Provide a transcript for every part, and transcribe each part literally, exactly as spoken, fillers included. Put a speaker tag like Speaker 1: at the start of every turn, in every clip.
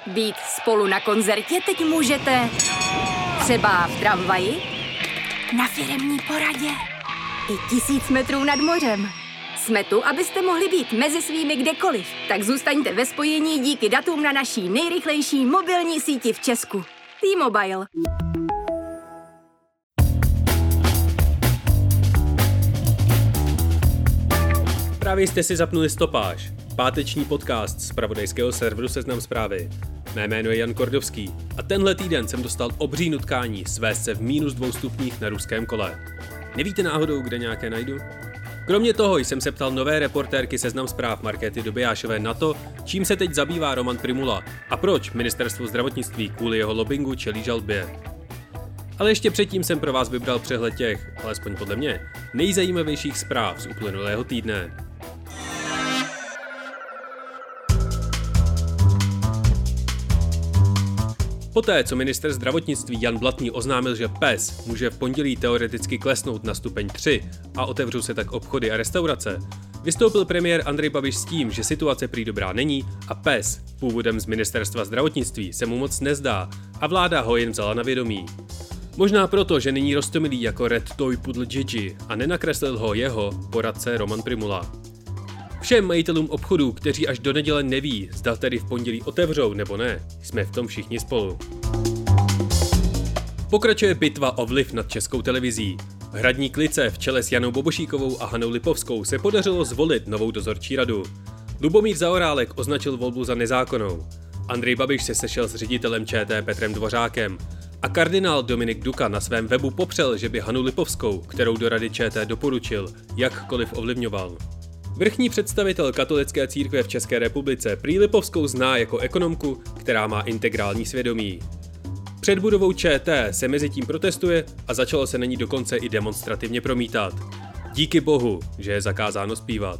Speaker 1: Být spolu na koncertě teď můžete třeba v tramvaji, na firemní poradě i tisíc metrů nad mořem. Jsme tu, abyste mohli být mezi svými kdekoliv. Tak zůstaňte ve spojení díky datům na naší nejrychlejší mobilní síti v Česku. T-Mobile.
Speaker 2: Právě jste si zapnuli Stopáž, páteční podcast z zpravodajského serveru Seznam Zprávy. Mé jméno je Jan Kordovský a tenhle týden jsem dostal obří nutkání svést se v mínus dvou stupních na ruském kole. Nevíte náhodou, kde nějaké najdu? Kromě toho jsem se ptal nové reportérky Seznam Zpráv Markéty Dobijášové na to, čím se teď zabývá Roman Prymula a proč ministerstvo zdravotnictví kvůli jeho lobbingu čelí žalbě. Ale ještě předtím jsem pro vás vybral přehled těch, alespoň podle mě, nejzajímavějších zpráv z uplynulého týdne. Poté, co ministr zdravotnictví Jan Blatný oznámil, že PES může v pondělí teoreticky klesnout na stupeň tři a otevřou se tak obchody a restaurace, vystoupil premiér Andrej Babiš s tím, že situace prý dobrá není a PES, původem z ministerstva zdravotnictví, se mu moc nezdá a vláda ho jen vzala na vědomí. Možná proto, že není roztomilý jako Red Toy Pudl Gigi a nenakreslil ho jeho poradce Roman Prymula. Všem majitelům obchodů, kteří až do neděle neví, zda tedy v pondělí otevřou nebo ne, jsme v tom všichni spolu. Pokračuje bitva o vliv nad Českou televizí. Hradní klice v čele s Janou Bobošíkovou a Hanou Lipovskou se podařilo zvolit novou dozorčí radu. Lubomír Zaorálek označil volbu za nezákonnou. Andrej Babiš se sešel s ředitelem ČT Petrem Dvořákem. A kardinál Dominik Duka na svém webu popřel, že by Hanu Lipovskou, kterou do rady ČT doporučil, jakkoliv ovlivňoval. Vrchní představitel katolické církve v České republice prý Lipovskou zná jako ekonomku, která má integrální svědomí. Před budovou ČT se mezi tím protestuje a začalo se na ní dokonce i demonstrativně promítat. Díky bohu, že je zakázáno zpívat.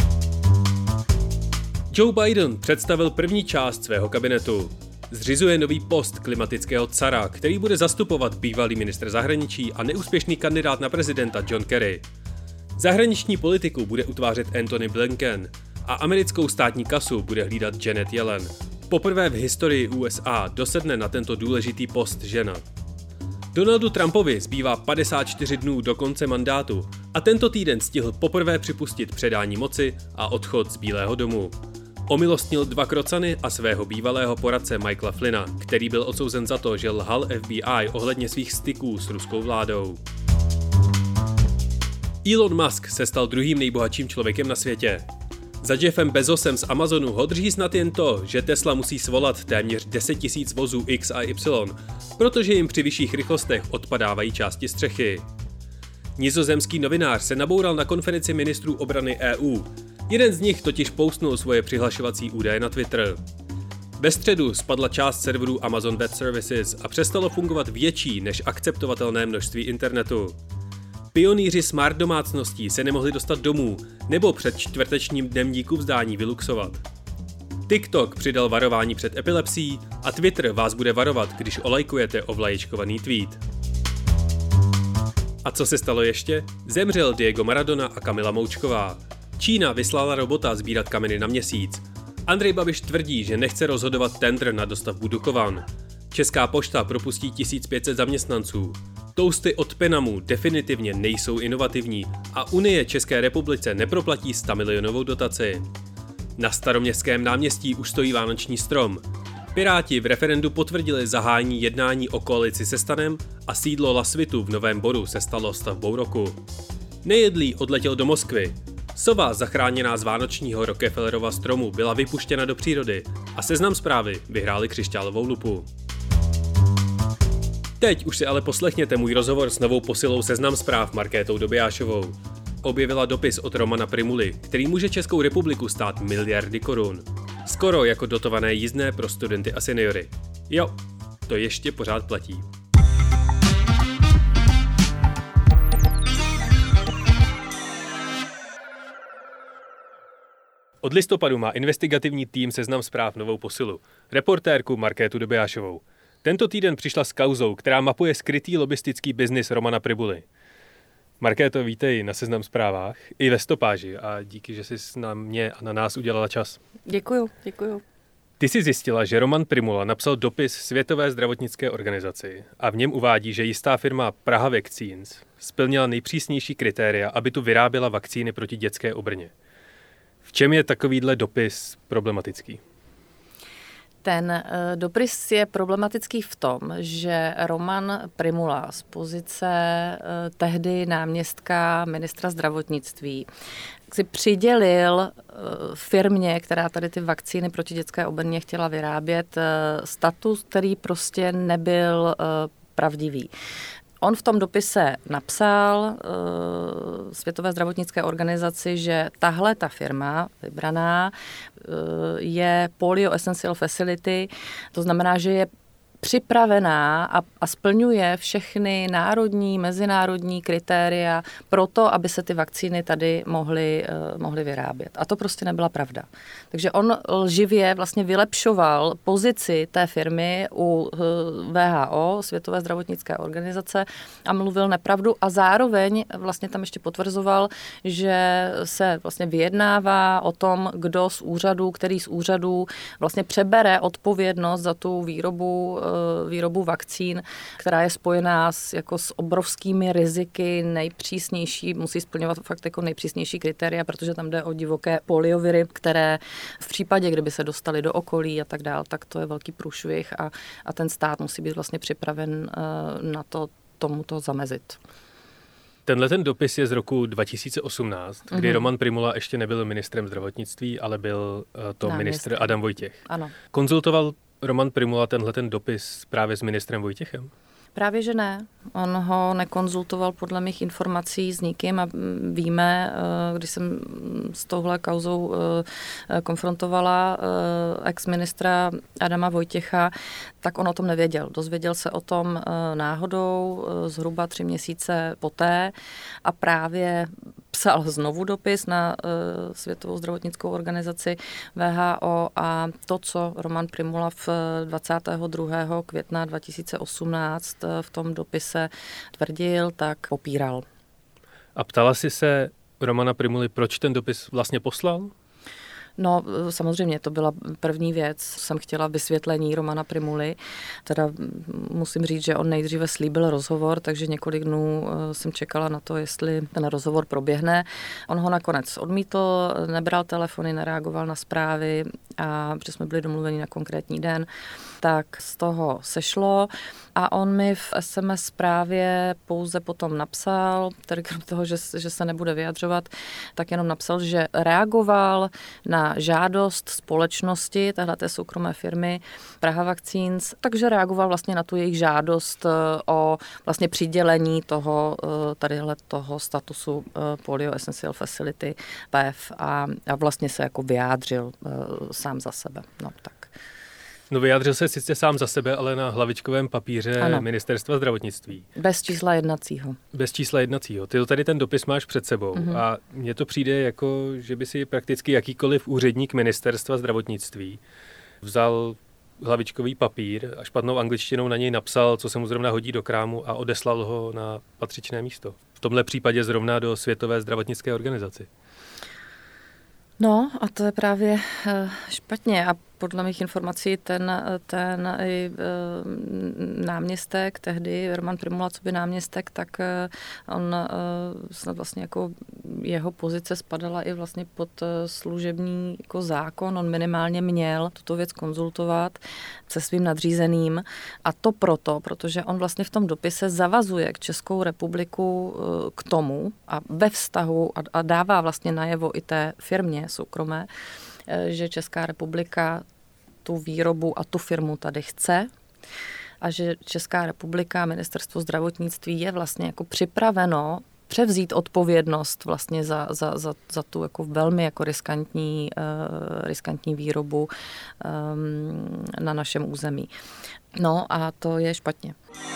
Speaker 2: Joe Biden představil první část svého kabinetu. Zřizuje nový post klimatického cara, který bude zastupovat bývalý ministr zahraničí a neúspěšný kandidát na prezidenta John Kerry. Zahraniční politiku bude utvářet Antony Blinken a americkou státní kasu bude hlídat Janet Yellen. Poprvé v historii U S A dosedne na tento důležitý post žena. Donaldu Trumpovi zbývá padesát čtyři dnů do konce mandátu a tento týden stihl poprvé připustit předání moci a odchod z Bílého domu. Omilostnil dva krocany a svého bývalého poradce Michaela Flynna, který byl odsouzen za to, že lhal F B I ohledně svých styků s ruskou vládou. Elon Musk se stal druhým nejbohatším člověkem na světě. Za Jeffem Bezosem z Amazonu ho drží snad jen to, že Tesla musí svolat téměř deset tisíc vozů X a Y, protože jim při vyšších rychlostech odpadávají části střechy. Nizozemský novinář se naboural na konferenci ministrů obrany E U. Jeden z nich totiž postnul svoje přihlašovací údaje na Twitter. Ve středu spadla část serverů Amazon Web Services a přestalo fungovat větší než akceptovatelné množství internetu. Pionýři smart domácností se nemohli dostat domů nebo před čtvrtečním dnem díku vzdání vyluxovat. TikTok přidal varování před epilepsií a Twitter vás bude varovat, když olajkujete ovlaječkovaný tweet. A co se stalo ještě? Zemřel Diego Maradona a Kamila Moučková. Čína vyslala robota sbírat kameny na měsíc. Andrej Babiš tvrdí, že nechce rozhodovat tendr na dostavbu Dukovan. Česká pošta propustí tisíc pět set zaměstnanců. Toasty od Penamu definitivně nejsou inovativní a Unie České republice neproplatí sto milionovou dotaci. Na Staroměstském náměstí už stojí vánoční strom. Piráti v referendu potvrdili zahájení jednání o koalici se STANem a sídlo Lasvitu v Novém Boru se stalo stavbou roku. Nejedlý odletěl do Moskvy. Sova zachráněná z vánočního Rockefellerova stromu byla vypuštěna do přírody a Seznam Zprávy vyhráli křišťálovou lupu. Teď už si ale poslechněte můj rozhovor s novou posilou Seznam Zpráv Markétou Dobijášovou. Objevila dopis od Romana Prymuly, který může Českou republiku stát miliardy korun. Skoro jako dotované jízdné pro studenty a seniory. Jo, to ještě pořád platí. Od listopadu má investigativní tým Seznam Zpráv novou posilu, reportérku Markétu Dobijášovou. Tento týden přišla s kauzou, která mapuje skrytý lobistický biznis Romana Prymuly. Markéto, vítej na Seznam Zprávách i ve Stopáži a díky, že jsi na mě a na nás udělala čas.
Speaker 1: Děkuju, děkuju.
Speaker 2: Ty jsi zjistila, že Roman Prymula napsal dopis Světové zdravotnické organizaci a v něm uvádí, že jistá firma Praha Vaccines splnila nejpřísnější kritéria, aby tu vyráběla vakcíny proti dětské obrně. V čem je takovýhle dopis problematický?
Speaker 3: Ten dopis je problematický v tom, že Roman Prymula z pozice tehdy náměstka ministra zdravotnictví si přidělil firmě, která tady ty vakcíny proti dětské obrně chtěla vyrábět, status, který prostě nebyl pravdivý. On v tom dopise napsal uh, Světové zdravotnické organizaci, že tahle ta firma vybraná uh, je Polio Essential Facility, to znamená, že je připravená a, a splňuje všechny národní, mezinárodní kritéria pro to, aby se ty vakcíny tady mohly, uh, mohly vyrábět. A to prostě nebyla pravda. Takže on lživě vlastně vylepšoval pozici té firmy u uh, V H O, Světové zdravotnické organizace, a mluvil nepravdu a zároveň vlastně tam ještě potvrzoval, že se vlastně vyjednává o tom, kdo z úřadů, který z úřadů vlastně přebere odpovědnost za tu výrobu výrobu vakcín, která je spojená s, jako s obrovskými riziky, nejpřísnější, musí splňovat fakt jako nejpřísnější kritéria, protože tam jde o divoké polioviry, které v případě, kdyby se dostaly do okolí a tak dál, tak to je velký průšvih a, a ten stát musí být vlastně připraven uh, na to, tomuto zamezit.
Speaker 2: Tenhle ten dopis je z roku dva tisíce osmnáct, kdy mm-hmm. Roman Prymula ještě nebyl ministrem zdravotnictví, ale byl uh, to Náměstky. Ministr Adam Vojtěch.
Speaker 3: Ano.
Speaker 2: Konzultoval Roman Prymula tenhle ten dopis právě s ministrem Vojtěchem?
Speaker 3: Právě, že ne. On ho nekonzultoval podle mých informací s nikým a víme, když jsem s touhle kauzou konfrontovala ex-ministra Adama Vojtěcha, tak on o tom nevěděl. Dozvěděl se o tom náhodou zhruba tři měsíce poté a právě psal znovu dopis na Světovou zdravotnickou organizaci V H O a to, co Roman Prymula v dvacátého druhého května dva tisíce osmnáct v tom dopise tvrdil, tak popíral.
Speaker 2: A ptala jsi se Romana Prymuly, proč ten dopis vlastně poslal?
Speaker 3: No, samozřejmě, to byla první věc. Jsem chtěla vysvětlení Romana Prymuly. Teda musím říct, že on nejdříve slíbil rozhovor, takže několik dnů jsem čekala na to, jestli ten rozhovor proběhne. On ho nakonec odmítl, nebral telefony, nereagoval na zprávy a protože jsme byli domluveni na konkrétní den, tak z toho sešlo a on mi v es em es zprávě pouze potom napsal, tedy krom toho, že, že se nebude vyjadřovat, tak jenom napsal, že reagoval na žádost společnosti, téhleté soukromé firmy Praha Vaccines, takže reagoval vlastně na tu jejich žádost o vlastně přidělení toho, tadyhle toho statusu Polio Essential Facility P E F a, a vlastně se jako vyjádřil sám za sebe. No tak.
Speaker 2: No vyjádřil se sice sám za sebe, ale na hlavičkovém papíře ano. Ministerstva zdravotnictví.
Speaker 3: Bez čísla jednacího.
Speaker 2: Bez čísla jednacího. Ty to tady ten dopis máš před sebou mm-hmm. a mně to přijde jako, že by si prakticky jakýkoliv úředník Ministerstva zdravotnictví vzal hlavičkový papír a špatnou angličtinou na něj napsal, co se mu zrovna hodí do krámu a odeslal ho na patřičné místo. V tomhle případě zrovna do Světové zdravotnické organizaci.
Speaker 3: No a to je právě špatně a podle mých informací ten, ten i, náměstek, tehdy Roman Prymula, co by náměstek, tak on snad vlastně jako jeho pozice spadala i vlastně pod služební jako zákon. On minimálně měl tuto věc konzultovat se svým nadřízeným a to proto, protože on vlastně v tom dopise zavazuje k Českou republiku k tomu a ve vztahu a, a dává vlastně najevo i té firmě soukromé, že Česká republika tu výrobu a tu firmu tady chce a že Česká republika, Ministerstvo zdravotnictví je vlastně jako připraveno převzít odpovědnost vlastně za, za, za, za tu jako velmi jako riskantní, uh, riskantní výrobu um, na našem území. No a to je špatně.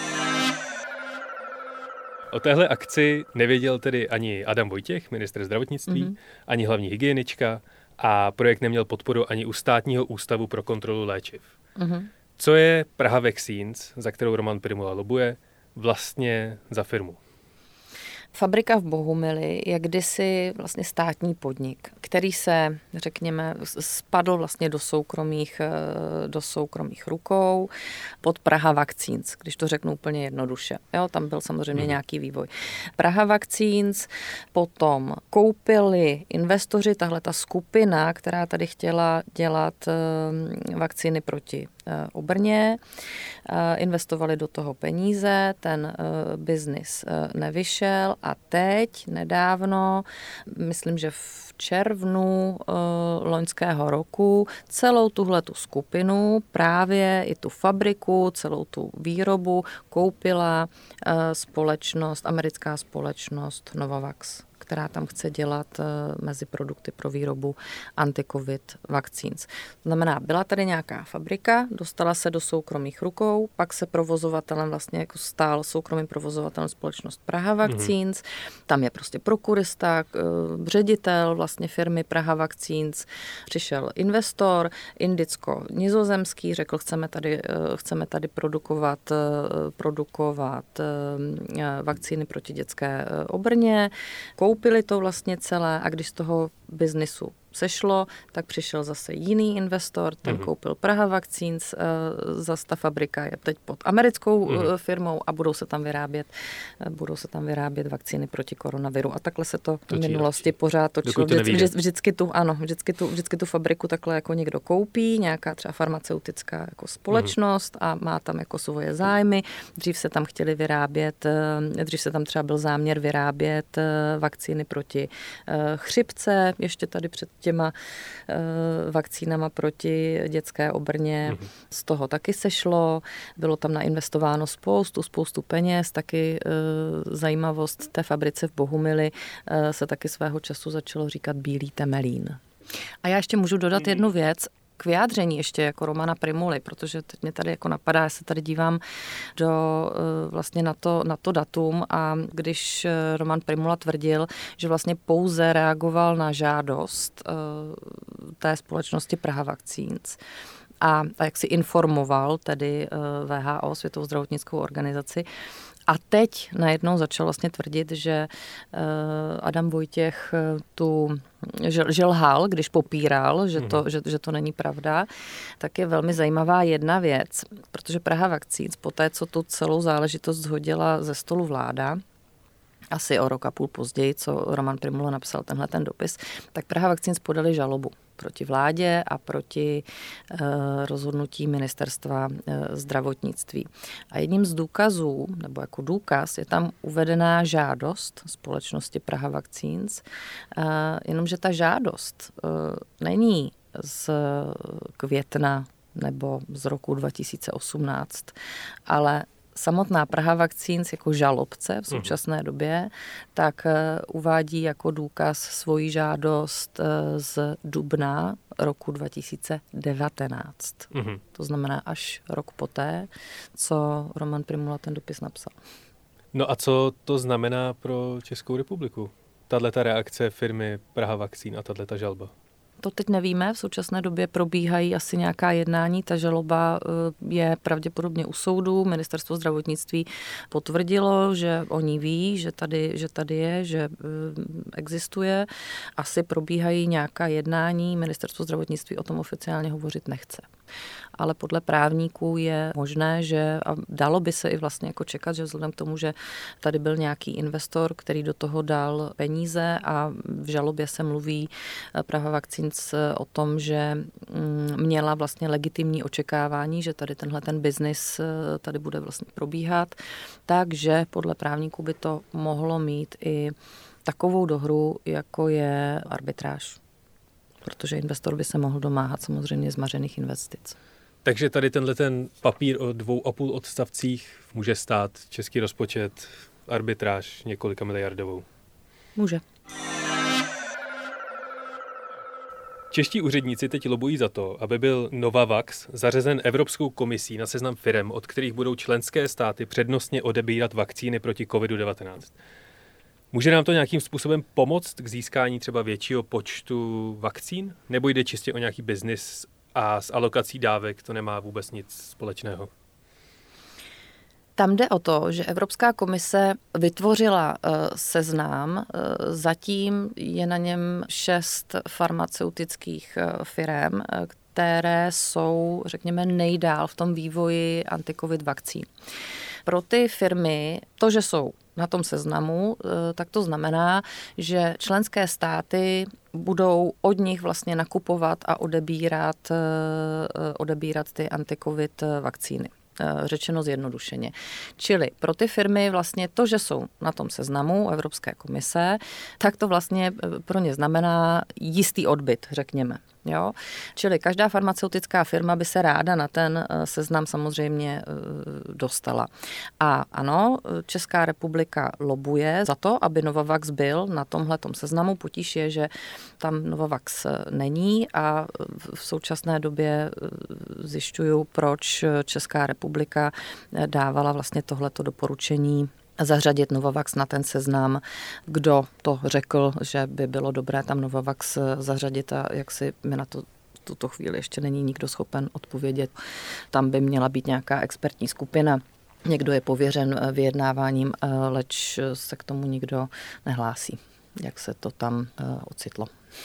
Speaker 2: O téhle akci nevěděl tedy ani Adam Vojtěch, ministr zdravotnictví, mm-hmm. ani hlavní hygienička, a projekt neměl podporu ani u Státního ústavu pro kontrolu léčiv. Mm-hmm. Co je Praha Vaccines, za kterou Roman Prymula lobuje, vlastně za firmu?
Speaker 3: Fabrika v Bohumili je kdysi vlastně státní podnik, který se, řekněme, spadl vlastně do soukromých, do soukromých rukou pod Praha Vaccines, když to řeknu úplně jednoduše. Jo, tam byl samozřejmě hmm. nějaký vývoj. Praha Vaccines potom koupili investoři, tahle ta skupina, která tady chtěla dělat vakcíny proti obrně, investovali do toho peníze, ten biznis nevyšel a teď nedávno, myslím, že v červnu loňského roku, celou tuhletu skupinu, právě i tu fabriku, celou tu výrobu koupila společnost, americká společnost Novavax, která tam chce dělat mezi produkty pro výrobu anti-covid vakcíns. To znamená, byla tady nějaká fabrika, dostala se do soukromých rukou, pak se provozovatelem vlastně jako stál soukromým provozovatelem společnost Praha Vaccines, mm-hmm. tam je prostě prokurista, ředitel vlastně firmy Praha Vaccines, přišel investor, indicko-nizozemský, řekl, chceme tady, chceme tady produkovat, produkovat vakcíny proti dětské obrně, koupili to vlastně celé a když z toho biznisu sešlo, tak přišel zase jiný investor, ten mm-hmm. koupil Praha Vaccines, zase ta fabrika je teď pod americkou mm-hmm. firmou a budou se tam vyrábět, budou se tam vyrábět vakcíny proti koronaviru. A takhle se to v minulosti pořád točilo.
Speaker 2: To
Speaker 3: vždy, vždycky tu, ano, vždycky tu, vždycky tu fabriku takhle jako někdo koupí, nějaká třeba farmaceutická jako společnost mm-hmm. a má tam jako svoje zájmy. Dřív se tam chtěli vyrábět, dřív se tam třeba byl záměr vyrábět vakcíny proti chřipce, ještě tady před těma uh, vakcínama proti dětské obrně. Mm-hmm. Z toho taky sešlo. Bylo tam nainvestováno spoustu, spoustu peněz. Taky uh, zajímavost té fabrice v Bohumili uh, se taky svého času začalo říkat Bílý Temelín. A já ještě můžu dodat mm-hmm. jednu věc, k vyjádření ještě jako Romana Prymuly, protože teď mě tady jako napadá, já se tady dívám do, vlastně na to, na to datum a když Roman Prymula tvrdil, že vlastně pouze reagoval na žádost té společnosti Praha Vaccines, a, a jak si informoval tedy W H O, Světovou zdravotnickou organizaci, a teď najednou začal vlastně tvrdit, že Adam Vojtěch tu, že, že lhal, když popíral, že to, mm. že, že to není pravda, tak je velmi zajímavá jedna věc, protože Praha Vaccines, po té, co tu celou záležitost zhodila ze stolu vláda, asi o rok a půl později, co Roman Prymula napsal tenhle ten dopis, tak Praha Vaccines podali žalobu proti vládě a proti e, rozhodnutí ministerstva e, zdravotnictví. A jedním z důkazů, nebo jako důkaz, je tam uvedená žádost společnosti Praha Vaccines, e, jenomže ta žádost e, není z května nebo z roku dva tisíce osmnáct, ale samotná Praha Vaccines jako žalobce v současné době, tak uvádí jako důkaz svoji žádost z dubna roku dva tisíce devatenáct. Mm-hmm. To znamená až rok poté, co Roman Prymula ten dopis napsal.
Speaker 2: No a co to znamená pro Českou republiku? Tato reakce firmy Praha Vaccine a tato žalba?
Speaker 3: To teď nevíme, v současné době probíhají asi nějaká jednání, ta žaloba je pravděpodobně u soudu, ministerstvo zdravotnictví potvrdilo, že oni ví, že tady, že tady je, že existuje, asi probíhají nějaká jednání, ministerstvo zdravotnictví o tom oficiálně hovořit nechce. Ale podle právníků je možné, že a dalo by se i vlastně jako čekat, že vzhledem k tomu, že tady byl nějaký investor, který do toho dal peníze a v žalobě se mluví Praha Vaccines o tom, že měla vlastně legitimní očekávání, že tady tenhle ten biznis tady bude vlastně probíhat, takže podle právníků by to mohlo mít i takovou dohru, jako je arbitráž. Protože investor by se mohl domáhat samozřejmě zmařených investic.
Speaker 2: Takže tady tenhle ten papír o dvou a půl odstavcích může stát český rozpočet arbitráž několika miliardovou.
Speaker 3: Může.
Speaker 2: Čeští úředníci teď lobují za to, aby byl Novavax zařazen Evropskou komisí na seznam firem, od kterých budou členské státy přednostně odebírat vakcíny proti kovidu devatenáct. Může nám to nějakým způsobem pomoct k získání třeba většího počtu vakcín? Nebo jde čistě o nějaký biznis a s alokací dávek to nemá vůbec nic společného?
Speaker 3: Tam jde o to, že Evropská komise vytvořila uh, seznam, uh, zatím je na něm šest farmaceutických uh, firem, uh, které jsou, řekněme, nejdál v tom vývoji anti-covid vakcín. Pro ty firmy to, že jsou na tom seznamu, tak to znamená, že členské státy budou od nich vlastně nakupovat a odebírat, odebírat ty anti-covid vakcíny. Řečeno zjednodušeně. Čili pro ty firmy vlastně to, že jsou na tom seznamu Evropské komise, tak to vlastně pro ně znamená jistý odbyt, řekněme. Jo? Čili každá farmaceutická firma by se ráda na ten seznam samozřejmě dostala. A ano, Česká republika lobuje za to, aby Novavax byl na tomhletom seznamu. Potíž je, že tam Novavax není a v současné době zjišťuju, proč Česká republika dávala vlastně tohleto doporučení zařadit Novavax na ten seznam. Kdo to řekl, že by bylo dobré tam Novavax zařadit a jak si mi na to tuto chvíli ještě není nikdo schopen odpovědět. Tam by měla být nějaká expertní skupina. Někdo je pověřen vyjednáváním, leč se k tomu nikdo nehlásí, jak se to tam ocitlo.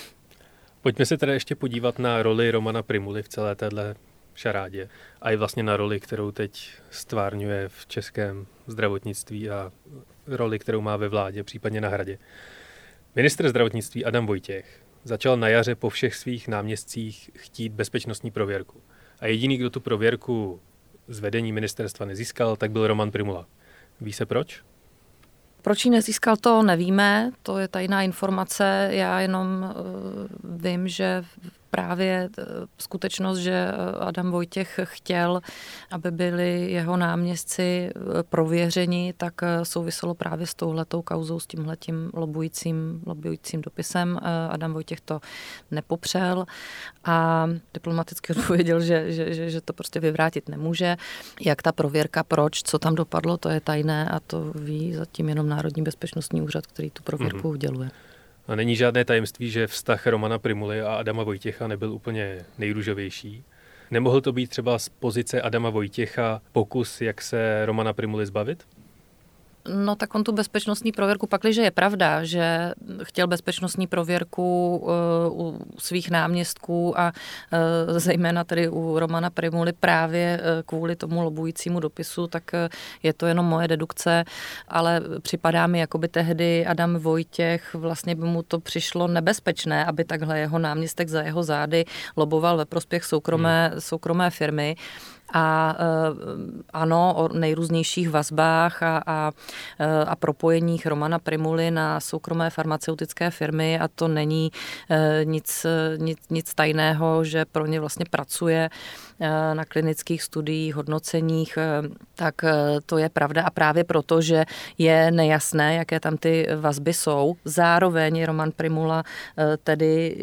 Speaker 2: Pojďme se teda ještě podívat na roli Romana Prymuly v celé téhle šarádě a i vlastně na roli, kterou teď stvárňuje v českém zdravotnictví a roli, kterou má ve vládě, případně na hradě. Ministr zdravotnictví Adam Vojtěch začal na jaře po všech svých náměstcích chtít bezpečnostní prověrku. A jediný, kdo tu prověrku z vedení ministerstva nezískal, tak byl Roman Prymula. Ví se proč?
Speaker 3: Proč ji nezískal, to nevíme, to je tajná informace. Já jenom vím, že právě skutečnost, že Adam Vojtěch chtěl, aby byli jeho náměstci prověřeni, tak souviselo právě s touhletou kauzou, s tímhletím lobujícím, lobujícím dopisem. Adam Vojtěch to nepopřel a diplomaticky odpověděl, že, že, že, že to prostě vyvrátit nemůže. Jak ta prověrka, proč, co tam dopadlo, to je tajné a to ví zatím jenom Národní bezpečnostní úřad, který tu prověrku mm-hmm. uděluje.
Speaker 2: A není žádné tajemství, že vztah Romana Prymuly a Adama Vojtěcha nebyl úplně nejrůžovější. Nemohl to být třeba z pozice Adama Vojtěcha pokus, jak se Romana Prymuly zbavit?
Speaker 3: No tak on tu bezpečnostní prověrku, pakliže je pravda, že chtěl bezpečnostní prověrku uh, u svých náměstků a uh, zejména tedy u Romana Prymuly právě uh, kvůli tomu lobujícímu dopisu, tak uh, je to jenom moje dedukce, ale připadá mi, jako by tehdy Adam Vojtěch, vlastně by mu to přišlo nebezpečné, aby takhle jeho náměstek za jeho zády loboval ve prospěch soukromé, hmm. soukromé firmy. A ano, o nejrůznějších vazbách a, a, a propojeních Romana Prymuly na soukromé farmaceutické firmy a to není nic, nic, nic tajného, že pro ně vlastně pracuje na klinických studiích, hodnoceních, tak to je pravda a právě proto, že je nejasné, jaké tam ty vazby jsou. Zároveň Roman Prymula tedy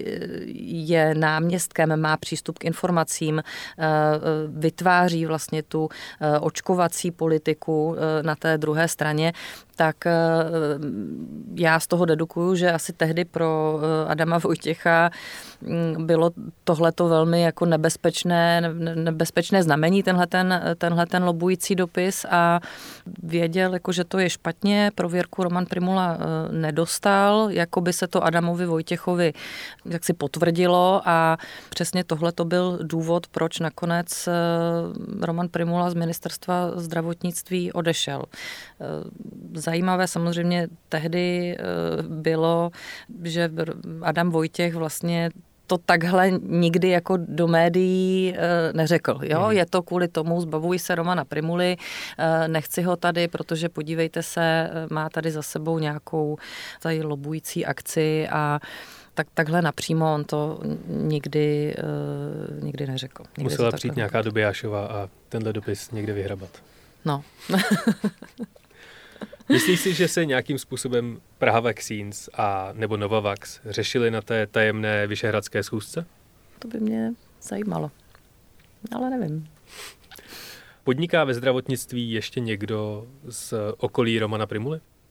Speaker 3: je náměstkem, má přístup k informacím, vytváří vlastně tu očkovací politiku na té druhé straně, tak já z toho dedukuju, že asi tehdy pro Adama Vojtěcha bylo tohleto velmi jako nebezpečné, nebezpečné znamení, tenhle ten, tenhle ten lobující dopis a věděl, jako, že to je špatně, prověrku Roman Prymula nedostal, jako by se to Adamovi Vojtěchovi jaksi potvrdilo a přesně tohleto byl důvod, proč nakonec Roman Prymula z ministerstva zdravotnictví odešel. Zajímavé samozřejmě tehdy bylo, že Adam Vojtěch vlastně to takhle nikdy jako do médií neřekl. Jo? Mm. Je to kvůli tomu, zbavuji se Romana Prymuly, nechci ho tady, protože podívejte se, má tady za sebou nějakou tady lobující akci a tak takhle napřímo on to nikdy, uh, nikdy neřekl. Nikdy
Speaker 2: Musela přijít nějaká Dobijášová a tenhle dopis někde vyhrabat.
Speaker 3: No.
Speaker 2: Myslíš si, že se nějakým způsobem Praha Vaccines a nebo Novavax řešili na té tajemné vyšehradské schůzce?
Speaker 3: To by mě zajímalo, ale nevím.
Speaker 2: Podniká ve zdravotnictví ještě někdo z okolí Romana Prymuly?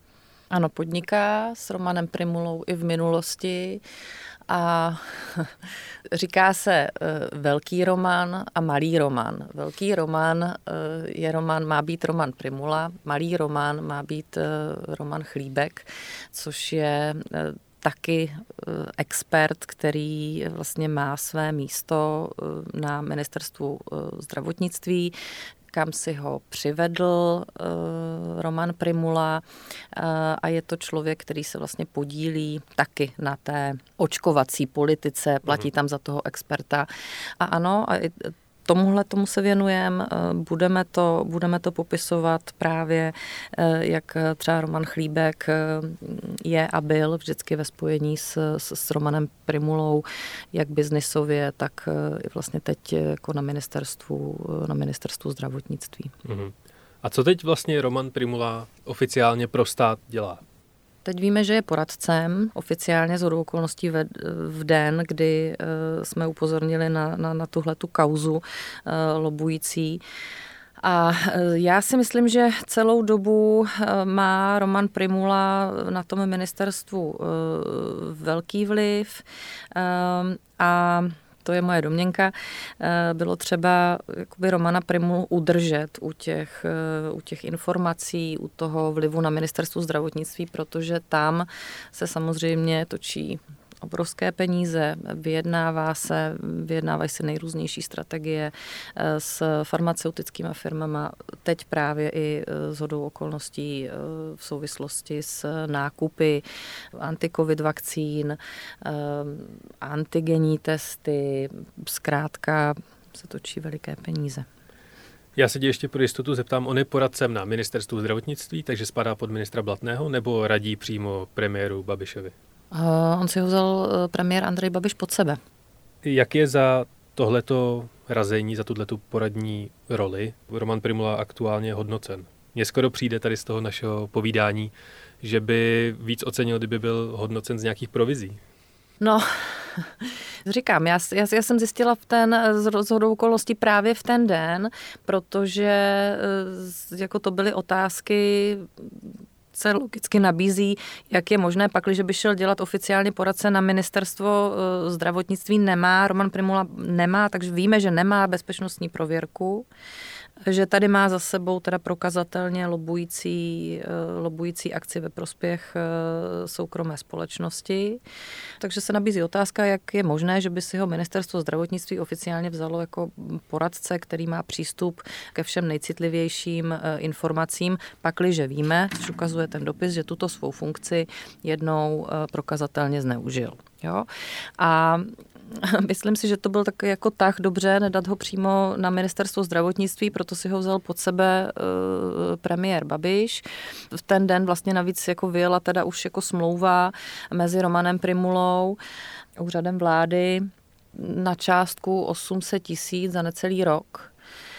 Speaker 3: Ano, podniká s Romanem Prymulou i v minulosti a říká se velký Roman a malý Roman. Velký Roman je Roman, má být Roman Prymula, malý Roman má být Roman Chlíbek, což je taky expert, který vlastně má své místo na ministerstvu zdravotnictví, kam si ho přivedl uh, Roman Prymula uh, a je to člověk, který se vlastně podílí taky na té očkovací politice, platí tam za toho experta. A ano, a tomuhle tomu se věnujeme, budeme to, budeme to popisovat právě, jak třeba Roman Chlíbek je a byl vždycky ve spojení s, s, s Romanem Prymulou, jak biznisově, tak i vlastně teď jako na ministerstvu, na ministerstvu zdravotnictví.
Speaker 2: Uhum. A co teď vlastně Roman Prymula oficiálně pro stát dělá?
Speaker 3: Teď víme, že je poradcem, oficiálně shodou okolností v, v den, kdy uh, jsme upozornili na, na, na tuhletu kauzu uh, lobující. A uh, já si myslím, že celou dobu uh, má Roman Prymula na tom ministerstvu uh, velký vliv uh, a to je moje domněnka, bylo třeba jakoby Romana Prymulu udržet u těch, u těch informací, u toho vlivu na ministerstvu zdravotnictví, protože tam se samozřejmě točí obrovské peníze, vyjednává se, vyjednávají se nejrůznější strategie s farmaceutickými firmama, teď právě i shodou okolností v souvislosti s nákupy anti-covid vakcín, antigenní testy, zkrátka se točí veliké peníze.
Speaker 2: Já se tě ještě pro jistotu zeptám, on je poradcem na ministerstvu zdravotnictví, takže spadá pod ministra Blatného, nebo radí přímo premiéru Babišovi?
Speaker 3: Uh, on si ho vzal premiér Andrej Babiš pod sebe.
Speaker 2: Jak je za tohleto razení, za tuhletu poradní roli Roman Prymula aktuálně hodnocen? Mně skoro přijde tady z toho našeho povídání, že by víc ocenil, kdyby byl hodnocen z nějakých provizí.
Speaker 3: No, říkám, já, já, já jsem zjistila v ten shodou okolností právě v ten den, protože jako to byly otázky, se logicky nabízí, jak je možné, pakliže by šel dělat oficiálně poradce na ministerstvo zdravotnictví, nemá, Roman Prymula nemá, takže víme, že nemá bezpečnostní prověrku, že tady má za sebou teda prokazatelně lobující, lobující akci ve prospěch soukromé společnosti. Takže se nabízí otázka, jak je možné, že by si ho ministerstvo zdravotnictví oficiálně vzalo jako poradce, který má přístup ke všem nejcitlivějším informacím, pakliže víme, což ukazuje ten dopis, že tuto svou funkci jednou prokazatelně zneužil. Jo? A myslím si, že to byl takový jako tah dobře, nedat ho přímo na ministerstvo zdravotnictví, proto si ho vzal pod sebe uh, premiér Babiš. V ten den vlastně navíc jako vyjela teda už jako smlouva mezi Romanem Prymulou, úřadem vlády na částku osm set tisíc za necelý rok.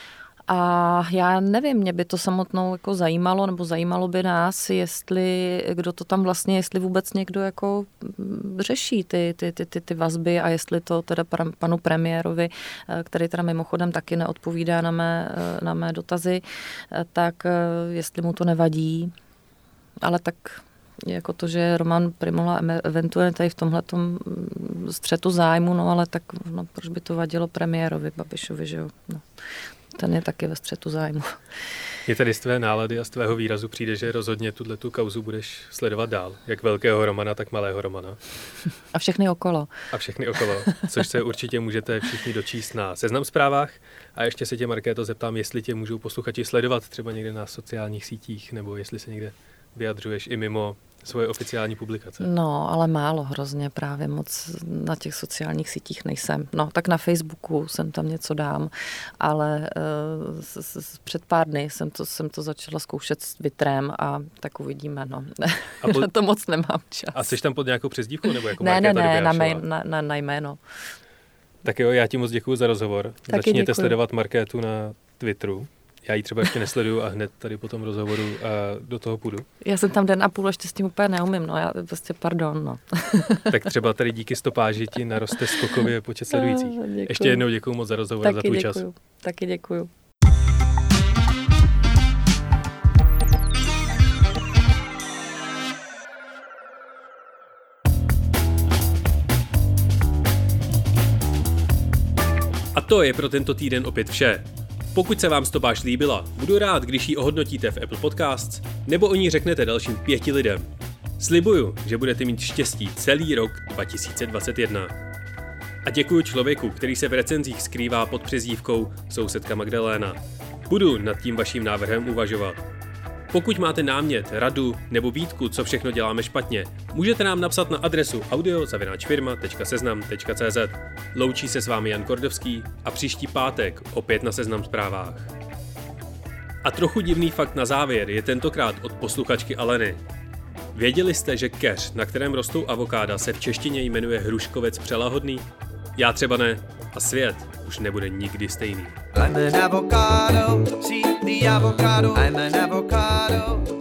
Speaker 3: A já nevím, mě by to samotnou jako zajímalo, nebo zajímalo by nás, jestli, kdo to tam vlastně, jestli vůbec někdo jako řeší ty, ty, ty, ty, ty vazby a jestli to teda panu premiérovi, který teda mimochodem taky neodpovídá na mé, na mé dotazy, tak jestli mu to nevadí. Ale tak jako to, že Roman Prymula eventuálně tady v tomhletom střetu zájmu, no ale tak no, proč by to vadilo premiérovi Babišovi, že jo, no. Ten je taky ve střetu zájmu.
Speaker 2: Je tady z tvé nálady a z tvého výrazu přijde, že rozhodně tuto kauzu budeš sledovat dál. Jak velkého Romana, tak malého Romana.
Speaker 3: A všechny okolo.
Speaker 2: A všechny okolo, což se určitě můžete všichni dočíst na Seznam Zprávách. A ještě se tě, Markéto, zeptám, jestli tě můžou posluchači sledovat třeba někde na sociálních sítích, nebo jestli se někde vyjadřuješ i mimo svoje oficiální publikace.
Speaker 3: No, ale málo hrozně, právě moc na těch sociálních sítích nejsem. No, tak na Facebooku jsem tam něco dám, ale uh, s, s, před pár dny jsem to, jsem to začala zkoušet s Twitterem a tak uvidíme, no. A pod... na to moc nemám čas.
Speaker 2: A jsi tam pod nějakou přezdívkou, nebo jako
Speaker 3: ne,
Speaker 2: Markéta
Speaker 3: Ne, ne, na,
Speaker 2: mé,
Speaker 3: na, na, na jméno.
Speaker 2: Tak jo, já ti moc děkuju za rozhovor.
Speaker 3: Taky
Speaker 2: Začněte
Speaker 3: děkuju.
Speaker 2: Sledovat Markétu na Twitteru. Já ji třeba ještě nesleduju a hned tady po tom rozhovoru a do toho půjdu.
Speaker 3: Já jsem tam den a půl, ještě s tím úplně neumím, no, já prostě pardon, no.
Speaker 2: Tak třeba tady díky stopáži ti naroste skokově počet sledujících.
Speaker 3: Děkuju.
Speaker 2: Ještě jednou děkuju moc za rozhovor
Speaker 3: Taky
Speaker 2: a za tvůj
Speaker 3: děkuju.
Speaker 2: čas.
Speaker 3: Taky děkuju.
Speaker 2: A to je pro tento týden opět vše. Pokud se vám stopáž líbila, budu rád, když ji ohodnotíte v Apple Podcasts nebo o ní řeknete dalším pěti lidem. Slibuju, že budete mít štěstí celý rok dva tisíce dvacet jedna. A děkuji člověku, který se v recenzích skrývá pod přezdívkou Sousedka Magdaléna. Budu nad tím vaším návrhem uvažovat. Pokud máte námět, radu nebo výtku, co všechno děláme špatně, můžete nám napsat na adresu audio zavináč firma tečka seznam tečka cé zet. Loučí se s vámi Jan Kordovský a příští pátek opět na Seznam Zprávách. A trochu divný fakt na závěr je tentokrát od posluchačky Aleny. Věděli jste, že keř, na kterém rostou avokáda, se v češtině jmenuje hruškovec přelahodný? Já třeba ne. A svět už nebude nikdy stejný. I'm an avocado, see the avocado. I'm an avocado.